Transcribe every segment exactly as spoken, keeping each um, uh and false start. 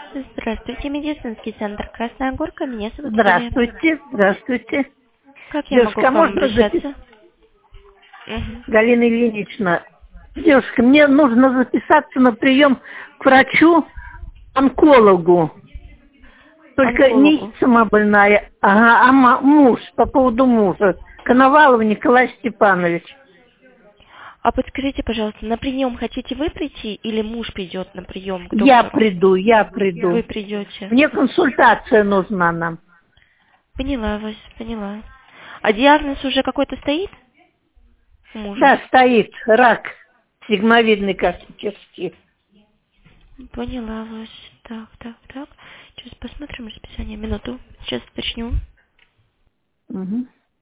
Здравствуйте, медицинский центр Красная Горка. Меня зовут Юлия. Здравствуйте, здравствуйте. Как я могу Девушка, к а вам можно записать? обращаться? Мгм. Галина Ильинична. Девушка, мне нужно записаться на прием к врачу-онкологу. Только не Онкологу. сама больная, ага, а ма- муж, по поводу мужа. Коновалов Николай Степанович. А подскажите, пожалуйста, на прием хотите вы прийти или муж придет на прием к Я доктору? приду, я Вы приду. придете. Мне консультация нужна нам. Поняла вас, поняла. А диагноз уже какой-то стоит у мужа? Да, стоит рак сигмовидной кишки. Поняла вас. Так, так, так. Сейчас посмотрим расписание. Минуту. Сейчас уточню. Угу.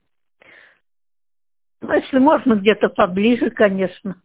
Ну, если можно, где-то поближе, конечно.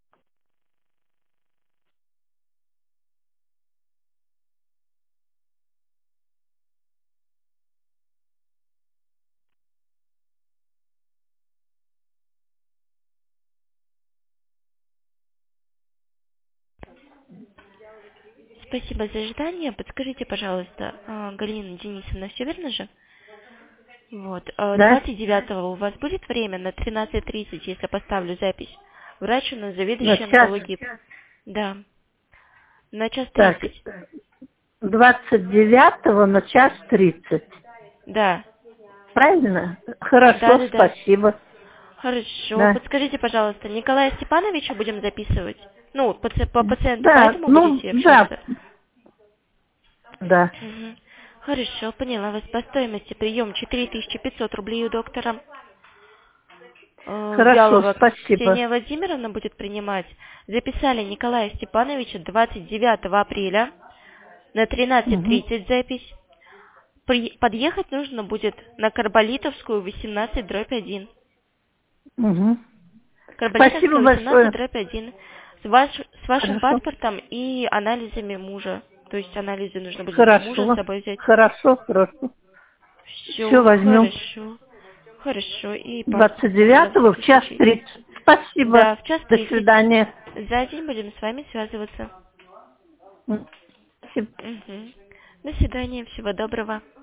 Спасибо за ожидание. Подскажите, пожалуйста, а, Галина Денисовна, все верно же? Вот. а, Да? двадцать девятого у вас будет время на тринадцать тридцать, если поставлю запись? Врач у нас На заведующий час. онкологии. Да. На час Так, тридцать. двадцать девятого на час тридцать. Да. Правильно? Да, Хорошо, да, да. спасибо. Хорошо. Да. Подскажите, пожалуйста, Николая Степановича будем записывать? Ну, по, ц- по пациенту, Да, поэтому ну, будете да, общаться? да. Мгм. Хорошо, поняла вас. По стоимости прием четыре тысячи пятьсот рублей у доктора. Э, Хорошо, Вялова спасибо. Ксения Владимировна будет принимать. Записали Николая Степановича двадцать девятого апреля на тринадцать Угу. тридцать запись. При- Подъехать нужно будет на Карболитовскую восемнадцать дробь один. Угу. Спасибо Карболитовская восемнадцать большое. дробь один. С, ваш, с вашим Хорошо. паспортом и анализами мужа. То есть анализы нужно будет мужа с Хорошо. собой взять. Хорошо, хорошо. Все Все, возьмем. хорошо. Хорошо. И паспорт двадцать мужа на девятого в всякий час случай. тридцать. Спасибо. Да, в час До тридцать. свидания. За день будем с вами связываться. Спасибо. Мгм. До свидания, всего доброго.